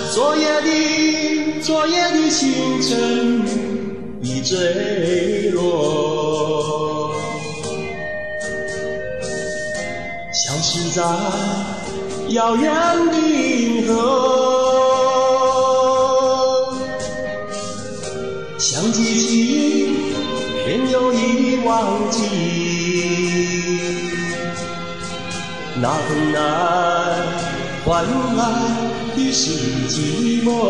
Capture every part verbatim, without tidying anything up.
昨夜的昨夜的星辰已坠落，消失在遥远的银河，想记起偏又已忘记，那份爱换来的是寂寞，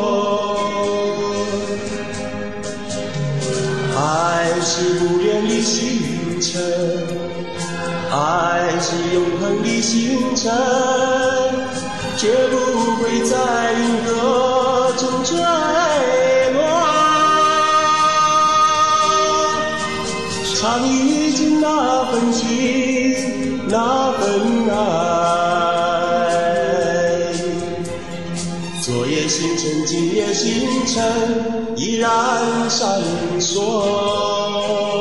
爱是不变的星辰，爱是永恒的星辰，绝不会在银河中坠落。唱一句那份情，那份爱，昨夜星辰，今夜星辰依然闪烁。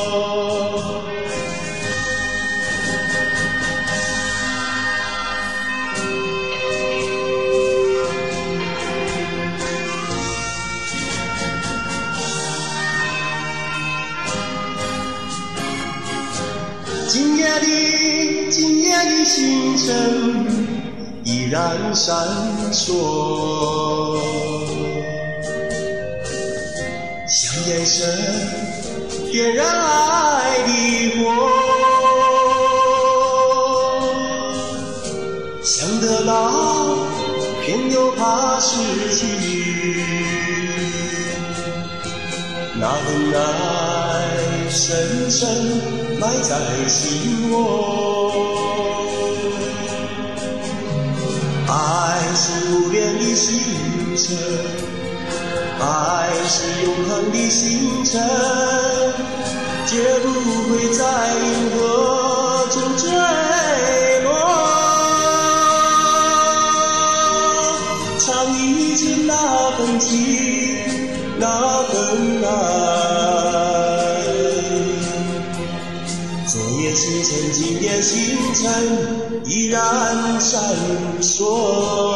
今夜的今夜的星辰依然闪烁，像眼神点燃爱的火，想得到偏又怕失去，那份爱深深埋在心窝，爱是不变的星辰，爱是永恒的星辰，绝不会在银河中坠落。唱一句那份情，那份爱，昨夜星辰，今夜星辰依然闪烁。